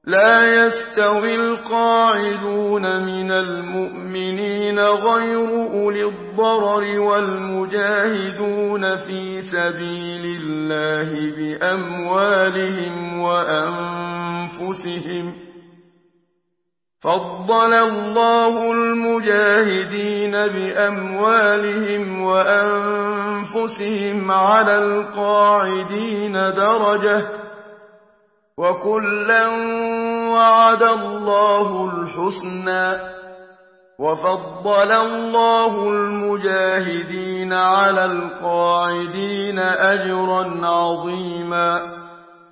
لا يستوي القاعدون من المؤمنين غير أولي الضرر والمجاهدون في سبيل الله بأموالهم وأنفسهم. فضل الله المجاهدين بأموالهم وأنفسهم على القاعدين درجة، وكلا وعد الله الحسنى، وفضل الله المجاهدين على القاعدين أجرا عظيما.